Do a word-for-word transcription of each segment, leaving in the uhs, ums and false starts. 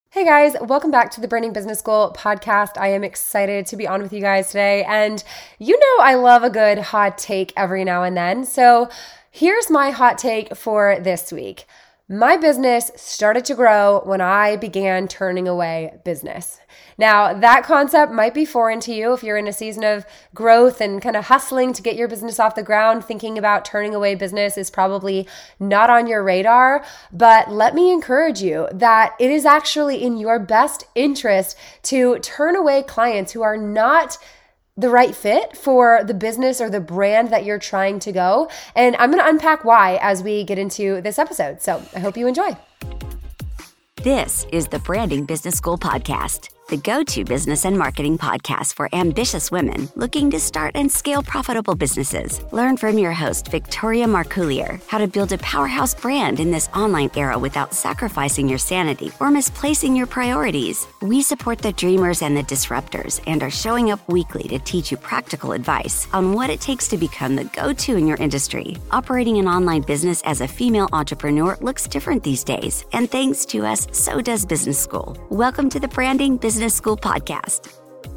Hey guys, welcome back to the Branding Business School podcast. I am excited to be on with you guys today. And you know I love a good hot take every now and then. So here's my hot take for this week. My business started to grow when I began turning away business. Now, that concept might be foreign to you if you're in a season of growth and kind of hustling to get your business off the ground. Thinking about turning away business is probably not on your radar, but let me encourage you that it is actually in your best interest to turn away clients who are not the right fit for the business or the brand that you're trying to go. And I'm going to unpack why as we get into this episode. So I hope you enjoy. This is the Branding Business School podcast, the go-to business and marketing podcast for ambitious women looking to start and scale profitable businesses. Learn from your host, Victoria Marcoullier, how to build a powerhouse brand in this online era without sacrificing your sanity or misplacing your priorities. We support the dreamers and the disruptors and are showing up weekly to teach you practical advice on what it takes to become the go-to in your industry. Operating an online business as a female entrepreneur looks different these days, and thanks to us, so does Business School. Welcome to the Branding Business School podcast.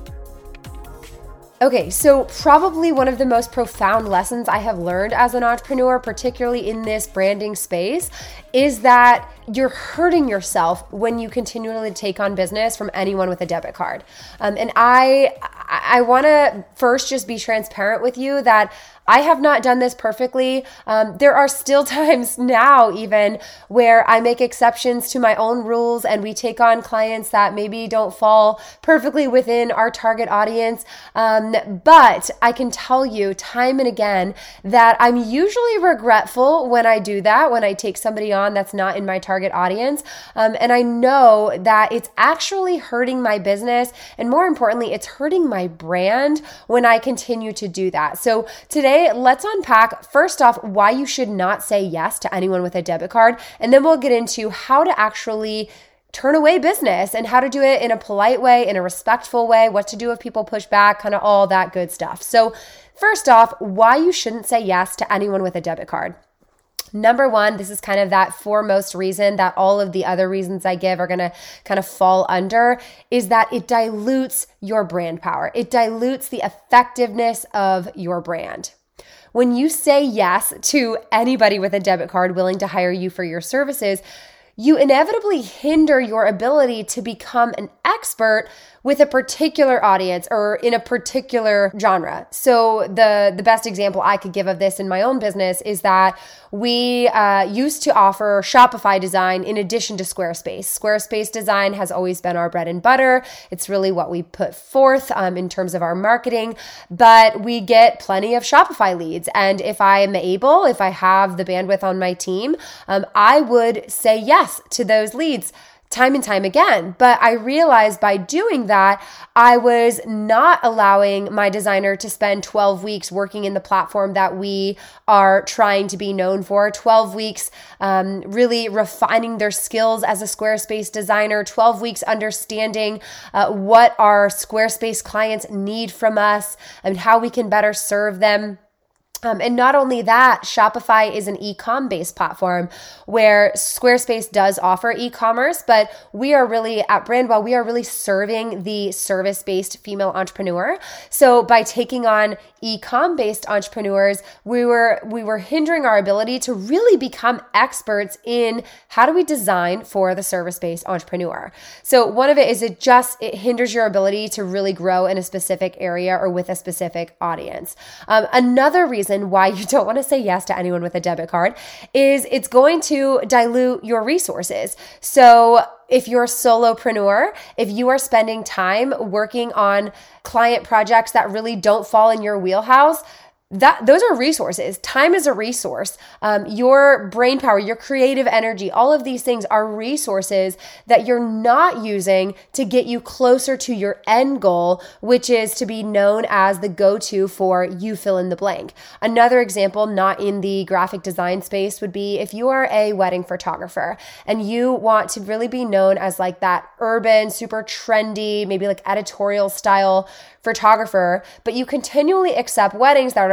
Okay, so probably one of the most profound lessons I have learned as an entrepreneur, particularly in this branding space, is that you're hurting yourself when you continually take on business from anyone with a debit card. Um, and I, I want to first just be transparent with you that I have not done this perfectly. Um, there are still times now even where I make exceptions to my own rules and we take on clients that maybe don't fall perfectly within our target audience. Um, but I can tell you time and again that I'm usually regretful when I do that, when I take somebody on that's not in my target audience. Um, and I know that it's actually hurting my business. And more importantly, it's hurting my brand when I continue to do that. So today, let's unpack first off why you should not say yes to anyone with a debit card, and then we'll get into how to actually turn away business and how to do it in a polite way, in a respectful way, what to do if people push back, kind of all that good stuff. So first off, why you shouldn't say yes to anyone with a debit card. Number one, this is kind of that foremost reason that all of the other reasons I give are going to kind of fall under, is that it dilutes your brand power. It dilutes the effectiveness of your brand. When you say yes to anybody with a debit card willing to hire you for your services, you inevitably hinder your ability to become an expert with a particular audience or in a particular genre. So the, the best example I could give of this in my own business is that we uh, used to offer Shopify design in addition to Squarespace. Squarespace design has always been our bread and butter. It's really what we put forth um, in terms of our marketing, but we get plenty of Shopify leads. And if I am able, if I have the bandwidth on my team, um, I would say yes to those leads time and time again. But I realized by doing that, I was not allowing my designer to spend twelve weeks working in the platform that we are trying to be known for, twelve weeks um, really refining their skills as a Squarespace designer, twelve weeks understanding uh, what our Squarespace clients need from us and how we can better serve them. Um, and not only that, Shopify is an e-com based platform where Squarespace does offer e-commerce, but we are really at Brandwell, we are really serving the service-based female entrepreneur. So by taking on e-com based entrepreneurs, we were we were hindering our ability to really become experts in how do we design for the service-based entrepreneur. So one of it is it just it hinders your ability to really grow in a specific area or with a specific audience. Um, another reason why you don't want to say yes to anyone with a debit card is it's going to dilute your resources. So if you're a solopreneur, if you are spending time working on client projects that really don't fall in your wheelhouse, that those are resources. Time is a resource. Um, your brain power, your creative energy, all of these things are resources that you're not using to get you closer to your end goal, which is to be known as the go-to for you fill in the blank. Another example, not in the graphic design space, would be if you are a wedding photographer and you want to really be known as like that urban, super trendy, maybe like editorial style photographer, but you continually accept weddings that are a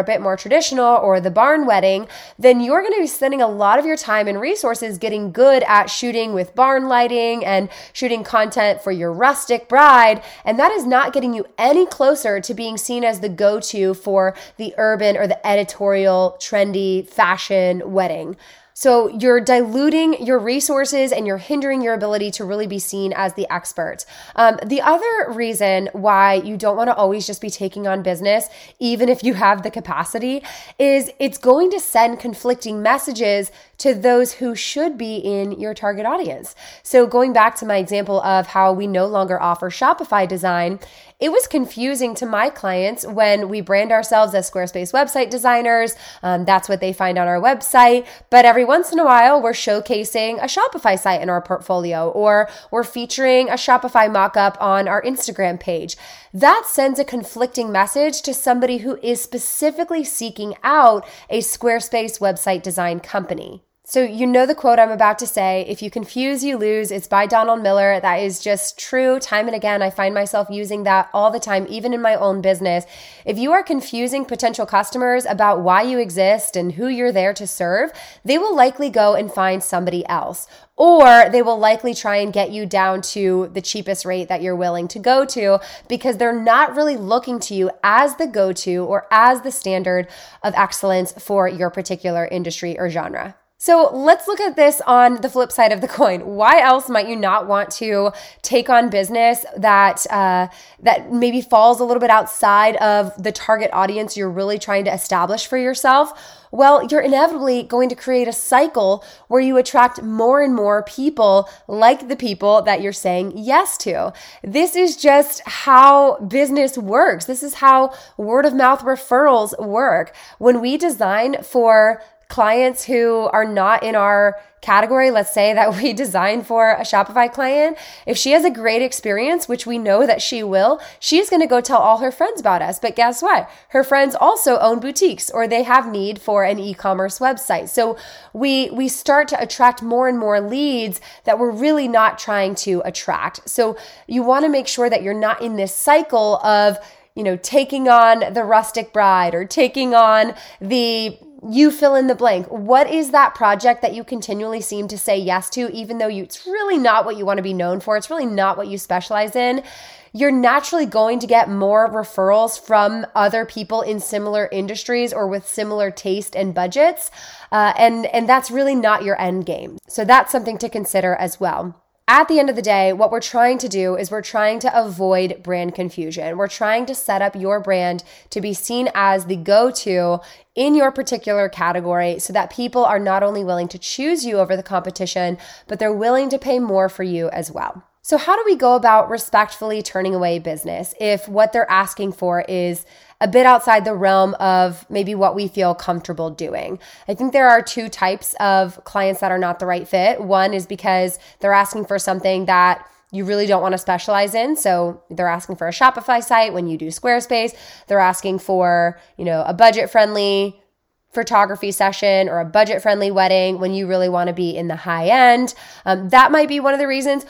bit more traditional or the barn wedding, then you're going to be spending a lot of your time and resources getting good at shooting with barn lighting and shooting content for your rustic bride. And that is not getting you any closer to being seen as the go-to for the urban or the editorial, trendy fashion wedding. So you're diluting your resources and you're hindering your ability to really be seen as the expert. Um, the other reason why you don't want to always just be taking on business, even if you have the capacity, is it's going to send conflicting messages to those who should be in your target audience. So going back to my example of how we no longer offer Shopify design, it was confusing to my clients when we brand ourselves as Squarespace website designers. Um, that's what they find on our website. But every once in a while, we're showcasing a Shopify site in our portfolio, or we're featuring a Shopify mockup on our Instagram page. That sends a conflicting message to somebody who is specifically seeking out a Squarespace website design company. So you know the quote I'm about to say, if you confuse, you lose. It's by Donald Miller. That is just true. Time and again, I find myself using that all the time, even in my own business. If you are confusing potential customers about why you exist and who you're there to serve, they will likely go and find somebody else. Or they will likely try and get you down to the cheapest rate that you're willing to go to, because they're not really looking to you as the go-to or as the standard of excellence for your particular industry or genre. So let's look at this on the flip side of the coin. Why else might you not want to take on business that uh, that maybe falls a little bit outside of the target audience you're really trying to establish for yourself? Well, you're inevitably going to create a cycle where you attract more and more people like the people that you're saying yes to. This is just how business works. This is how word of mouth referrals work. When we design for clients who are not in our category, let's say that we design for a Shopify client, if she has a great experience, which we know that she will, she's going to go tell all her friends about us. But guess what? Her friends also own boutiques, or they have need for an e-commerce website. So we we start to attract more and more leads that we're really not trying to attract. So you want to make sure that you're not in this cycle of, you know, taking on the rustic bride or taking on the you fill in the blank. What is that project that you continually seem to say yes to, even though you, it's really not what you want to be known for? It's really not what you specialize in. You're naturally going to get more referrals from other people in similar industries or with similar taste and budgets. Uh, and, and that's really not your end game. So that's something to consider as well. At the end of the day, what we're trying to do is we're trying to avoid brand confusion. We're trying to set up your brand to be seen as the go-to in your particular category so that people are not only willing to choose you over the competition, but they're willing to pay more for you as well. So how do we go about respectfully turning away business if what they're asking for is a bit outside the realm of maybe what we feel comfortable doing? I think there are two types of clients that are not the right fit. One is because they're asking for something that you really don't want to specialize in. So they're asking for a Shopify site when you do Squarespace. They're asking for, you know, a budget-friendly photography session or a budget-friendly wedding when you really want to be in the high end. Um, that might be one of the reasons.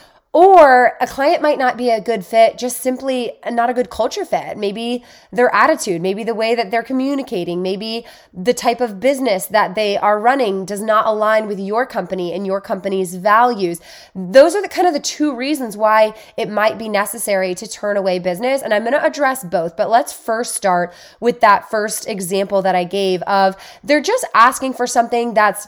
Or a client might not be a good fit, just simply not a good culture fit. Maybe their attitude, maybe the way that they're communicating, maybe the type of business that they are running does not align with your company and your company's values. Those are the kind of the two reasons why it might be necessary to turn away business. And I'm going to address both, but let's first start with that first example that I gave of they're just asking for something that's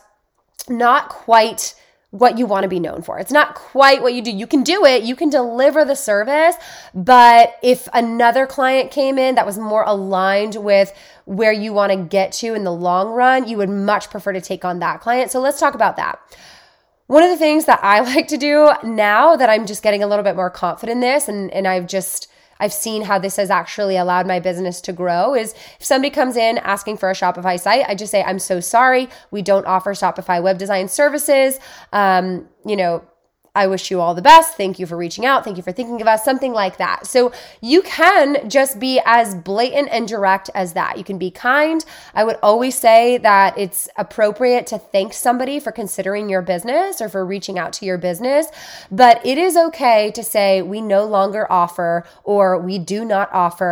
not quite what you want to be known for. It's not quite what you do. You can do it, you can deliver the service, but if another client came in that was more aligned with where you want to get to in the long run, you would much prefer to take on that client. So let's talk about that. One of the things that I like to do now that I'm just getting a little bit more confident in this, and, and I've just I've seen how this has actually allowed my business to grow, is if somebody comes in asking for a Shopify site, I just say, I'm so sorry, we don't offer Shopify web design services. Um, you know, I wish you all the best. Thank you for reaching out. Thank you for thinking of us, something like that. So you can just be as blatant and direct as that. You can be kind. I would always say that it's appropriate to thank somebody for considering your business or for reaching out to your business, but it is okay to say we no longer offer or we do not offer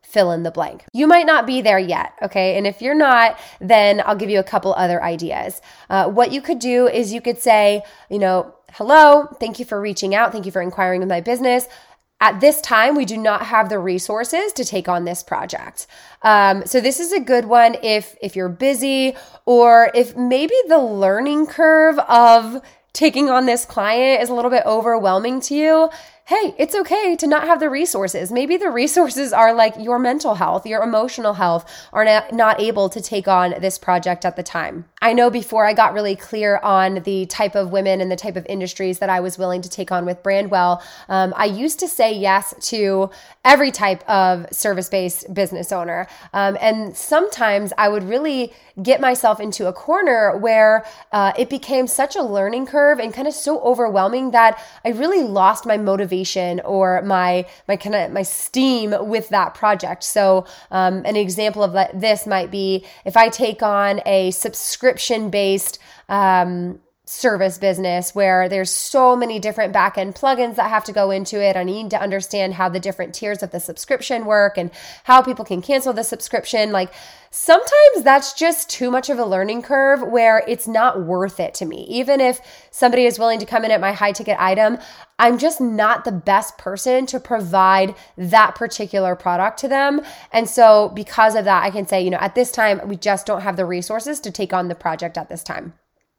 fill in the blank. You might not be there yet, okay? And if you're not, then I'll give you a couple other ideas. Uh, what you could do is you could say, you know, hello, thank you for reaching out. Thank you for inquiring with my business. At this time, we do not have the resources to take on this project. Um, so this is a good one if if you're busy, or if maybe the learning curve of taking on this client is a little bit overwhelming to you. Hey, it's okay to not have the resources. Maybe the resources are like your mental health, your emotional health are not, not able to take on this project at the time. I know before I got really clear on the type of women and the type of industries that I was willing to take on with Brandwell, um, I used to say yes to every type of service-based business owner. Um, and sometimes I would really get myself into a corner where uh, it became such a learning curve and kind of so overwhelming that I really lost my motivation or my my kind of my steam with that project. So um, an example of that, this might be if I take on a subscription-based um, service business where there's so many different back-end plugins that have to go into it. I need to understand how the different tiers of the subscription work and how people can cancel the subscription. Like sometimes that's just too much of a learning curve where it's not worth it to me. Even if somebody is willing to come in at my high ticket item, I'm just not the best person to provide that particular product to them. And so because of that, I can say, you know, at this time, we just don't have the resources to take on the project at this time.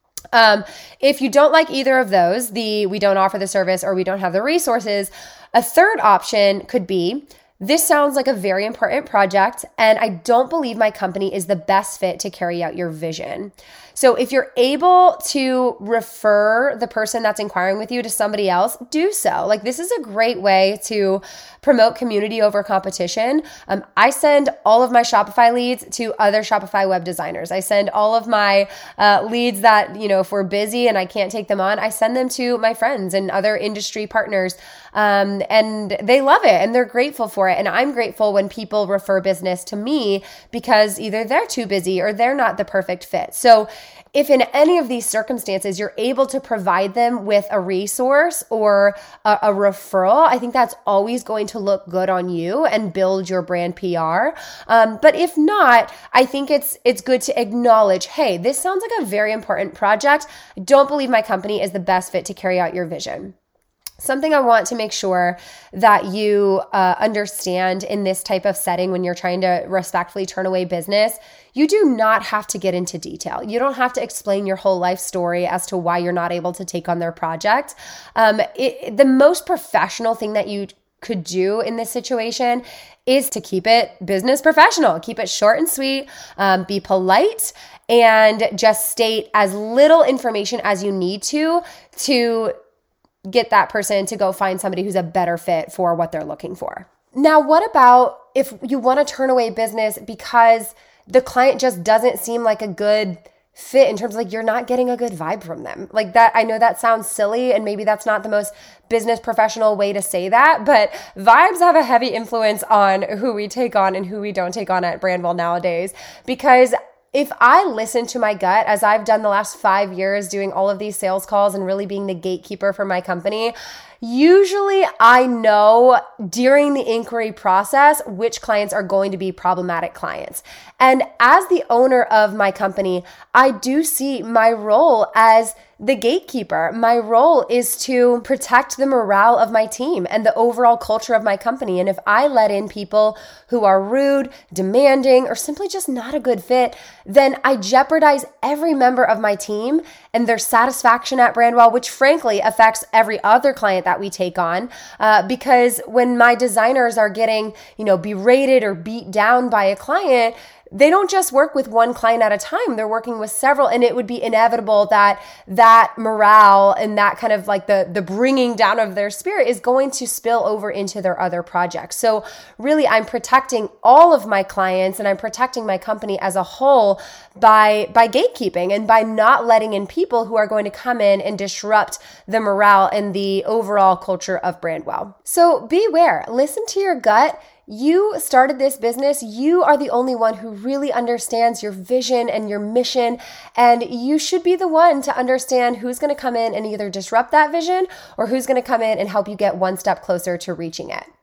Um, if you don't like either of those, the we don't offer the service or we don't have the resources, a third option could be, this sounds like a very important project and I don't believe my company is the best fit to carry out your vision. So if you're able to refer the person that's inquiring with you to somebody else, do so. Like this is a great way to promote community over competition. Um, I send all of my Shopify leads to other Shopify web designers. I send all of my uh, leads that, you know, if we're busy and I can't take them on, I send them to my friends and other industry partners. Um, and they love it and they're grateful for it. And I'm grateful when people refer business to me because either they're too busy or they're not the perfect fit. So if in any of these circumstances, you're able to provide them with a resource or a, a referral, I think that's always going to look good on you and build your brand P R. Um, but if not, I think it's it's good to acknowledge, hey, this sounds like a very important project. I don't believe my company is the best fit to carry out your vision. Something I want to make sure that you uh, understand in this type of setting when you're trying to respectfully turn away business, you do not have to get into detail. You don't have to explain your whole life story as to why you're not able to take on their project. Um, it, the most professional thing that you could do in this situation is to keep it business professional, keep it short and sweet, um, be polite, and just state as little information as you need to to get that person to go find somebody who's a better fit for what they're looking for. Now, what about if you want to turn away business because the client just doesn't seem like a good fit in terms of like you're not getting a good vibe from them? Like that, I know that sounds silly and maybe that's not the most business professional way to say that, but vibes have a heavy influence on who we take on and who we don't take on at Brandwell nowadays. Because if I listen to my gut, as I've done the last five years doing all of these sales calls and really being the gatekeeper for my company, usually I know during the inquiry process which clients are going to be problematic clients. And as the owner of my company, I do see my role as the gatekeeper. My role is to protect the morale of my team and the overall culture of my company. And if I let in people who are rude, demanding, or simply just not a good fit, then I jeopardize every member of my team and their satisfaction at Brandwell, which frankly affects every other client that we take on. Uh, because when my designers are getting, you know, berated or beat down by a client, they don't just work with one client at a time. They're working with several, and it would be inevitable that that morale and that kind of like the, the bringing down of their spirit is going to spill over into their other projects. So really, I'm protecting all of my clients and I'm protecting my company as a whole by, by gatekeeping and by not letting in people who are going to come in and disrupt the morale and the overall culture of Brandwell. So beware, listen to your gut. You started this business. You are the only one who really understands your vision and your mission. And you should be the one to understand who's going to come in and either disrupt that vision or who's going to come in and help you get one step closer to reaching it.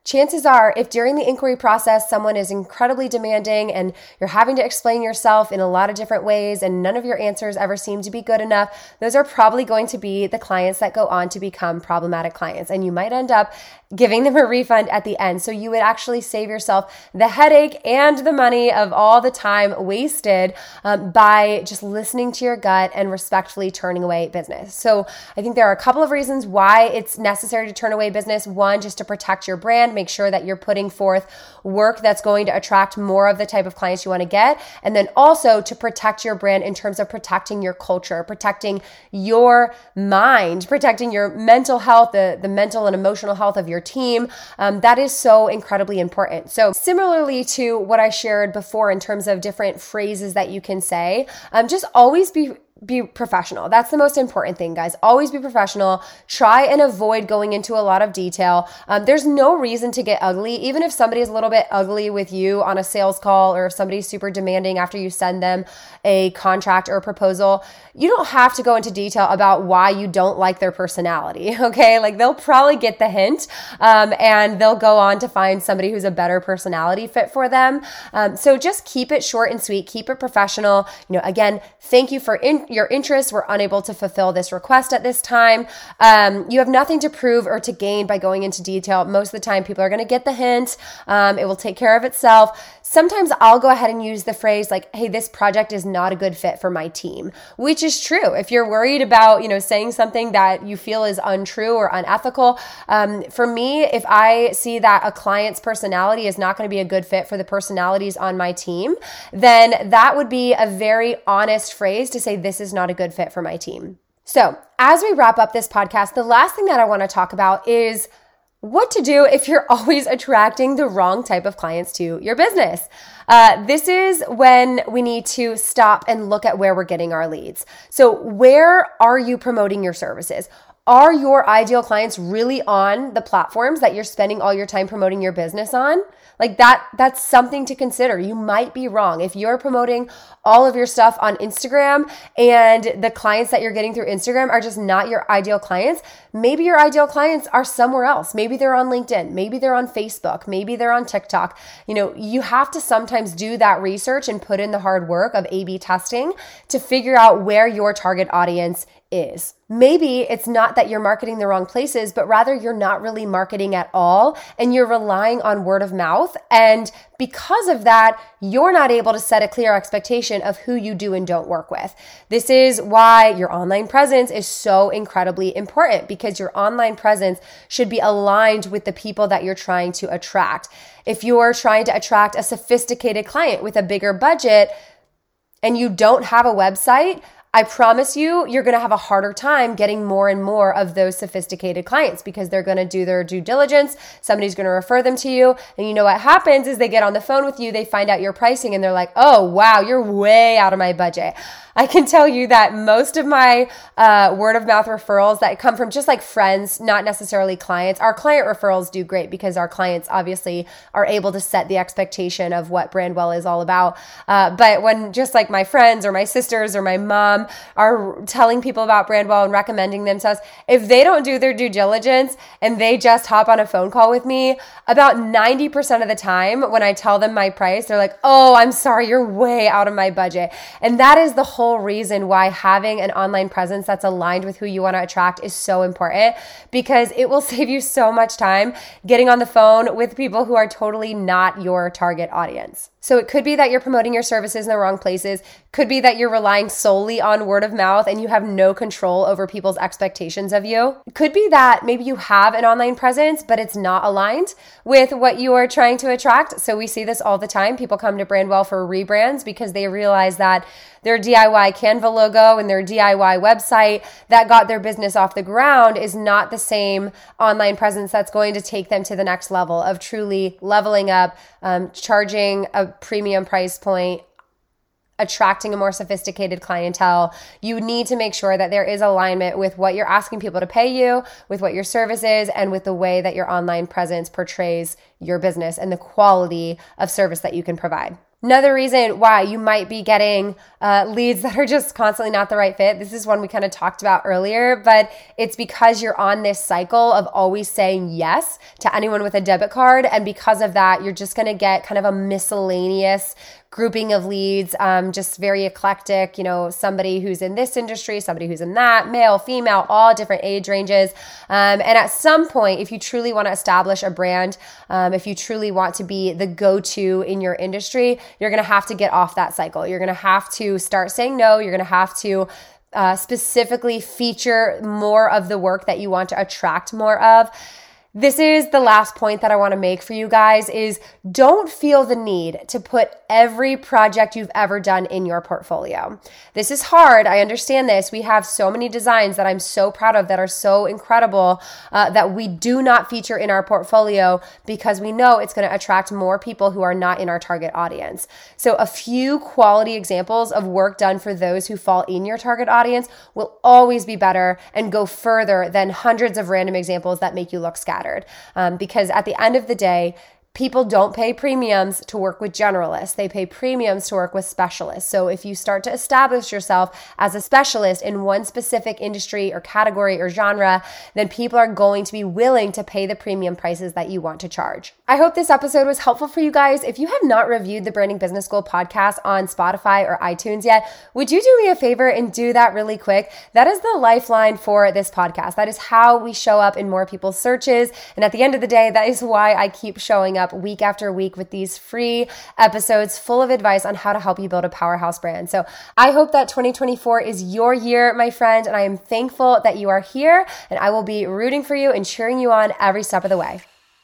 chances are, if during the inquiry process someone is incredibly demanding and you're having to explain yourself in a lot of different ways and none of your answers ever seem to be good enough, those are probably going to be the clients that go on to become problematic clients. And you might end up giving them a refund at the end. So you would actually save yourself the headache and the money of all the time wasted um, by just listening to your gut and respectfully turning away business. So I think there are a couple of reasons why it's necessary to turn away business. One, just to protect your brand, make sure that you're putting forth work that's going to attract more of the type of clients you want to get. And then also to protect your brand in terms of protecting your culture, protecting your mind, protecting your mental health, the, the mental and emotional health of your team. Um, that is so incredibly important. So similarly to what I shared before in terms of different phrases that you can say, um, just always be Be professional. That's the most important thing, guys. Always be professional. Try and avoid going into a lot of detail. Um, there's no reason to get ugly. Even if somebody is a little bit ugly with you on a sales call, or if somebody's super demanding after you send them a contract or a proposal, you don't have to go into detail about why you don't like their personality, okay? Like, they'll probably get the hint, um, and they'll go on to find somebody who's a better personality fit for them. Um, so just keep it short and sweet. Keep it professional. You know, again, thank you for in- your interest. We're unable to fulfill this request at this time. Um, you have nothing to prove or to gain by going into detail. Most of the time, people are going to get the hint. Um, it will take care of itself. Sometimes I'll go ahead and use the phrase like, hey, this project is not a good fit for my team, which is true. If you're worried about, you know, saying something that you feel is untrue or unethical, um, for me, if I see that a client's personality is not going to be a good fit for the personalities on my team, then that would be a very honest phrase to say, this is not a good fit for my team. So as we wrap up this podcast, the last thing that I want to talk about is what to do if you're always attracting the wrong type of clients to your business. Uh, this is when we need to stop and look at where we're getting our leads. So where are you promoting your services? Are your ideal clients really on the platforms that you're spending all your time promoting your business on? Like that, that's something to consider. You might be wrong. If you're promoting all of your stuff on Instagram and the clients that you're getting through Instagram are just not your ideal clients, maybe your ideal clients are somewhere else. Maybe they're on LinkedIn. Maybe they're on Facebook. Maybe they're on TikTok. You know, you have to sometimes do that research and put in the hard work of A B testing to figure out where your target audience is. Maybe it's not that you're marketing the wrong places, but rather you're not really marketing at all and you're relying on word of mouth. And because of that, you're not able to set a clear expectation of who you do and don't work with. This is why your online presence is so incredibly important, because your online presence should be aligned with the people that you're trying to attract. If you're trying to attract a sophisticated client with a bigger budget and you don't have a website, I promise you, you're going to have a harder time getting more and more of those sophisticated clients because they're going to do their due diligence. Somebody's going to refer them to you. And you know what happens is they get on the phone with you, they find out your pricing, and they're like, oh, wow, you're way out of my budget. I can tell you that most of my uh, word of mouth referrals that come from just like friends, not necessarily clients, our client referrals do great because our clients obviously are able to set the expectation of what Brandwell is all about. Uh, but when just like my friends or my sisters or my mom are telling people about Brandwell and recommending them to us, if they don't do their due diligence and they just hop on a phone call with me, about ninety percent of the time when I tell them my price, they're like, oh, I'm sorry, you're way out of my budget. And that is the whole reason why having an online presence that's aligned with who you want to attract is so important, because it will save you so much time getting on the phone with people who are totally not your target audience. So it could be that you're promoting your services in the wrong places. Could be that you're relying solely on word of mouth and you have no control over people's expectations of you. It could be that maybe you have an online presence, but it's not aligned with what you are trying to attract. So we see this all the time. People come to Brandwell for rebrands because they realize that their D I Y Canva logo and their D I Y website that got their business off the ground is not the same online presence that's going to take them to the next level of truly leveling up, um, charging a premium price point, attracting a more sophisticated clientele. You need to make sure that there is alignment with what you're asking people to pay you, with what your service is, and with the way that your online presence portrays your business and the quality of service that you can provide. Another reason why you might be getting uh, leads that are just constantly not the right fit, this is one we kind of talked about earlier, but it's because you're on this cycle of always saying yes to anyone with a debit card. And because of that, you're just going to get kind of a miscellaneous grouping of leads, um, just very eclectic, you know, somebody who's in this industry, somebody who's in that, male, female, all different age ranges. Um, and at some point, if you truly want to establish a brand, um, if you truly want to be the go-to in your industry, you're going to have to get off that cycle. You're going to have to start saying no. You're going to have to uh, specifically feature more of the work that you want to attract more of. This is the last point that I want to make for you guys is don't feel the need to put every project you've ever done in your portfolio. This is hard. I understand this. We have so many designs that I'm so proud of that are so incredible uh, that we do not feature in our portfolio because we know it's going to attract more people who are not in our target audience. So a few quality examples of work done for those who fall in your target audience will always be better and go further than hundreds of random examples that make you look scattered. Um, because at the end of the day, people don't pay premiums to work with generalists. They pay premiums to work with specialists. So if you start to establish yourself as a specialist in one specific industry or category or genre, then people are going to be willing to pay the premium prices that you want to charge. I hope this episode was helpful for you guys. If you have not reviewed the Branding Business School podcast on Spotify or iTunes yet, would you do me a favor and do that really quick? That is the lifeline for this podcast. That is how we show up in more people's searches. And at the end of the day, that is why I keep showing up week after week with these free episodes full of advice on how to help you build a powerhouse brand. So I hope that twenty twenty-four is your year, my friend, and I am thankful that you are here, and I will be rooting for you and cheering you on every step of the way.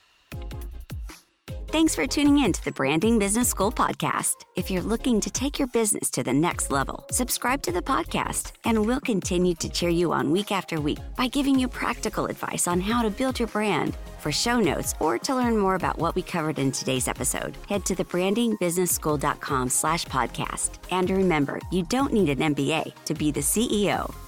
Thanks for tuning in to the Branding Business School podcast. If you're looking to take your business to the next level, subscribe to the podcast, and we'll continue to cheer you on week after week by giving you practical advice on how to build your brand. For show notes or to learn more about what we covered in today's episode, head to the branding business school dot com slash podcast. And remember, you don't need an M B A to be the C E O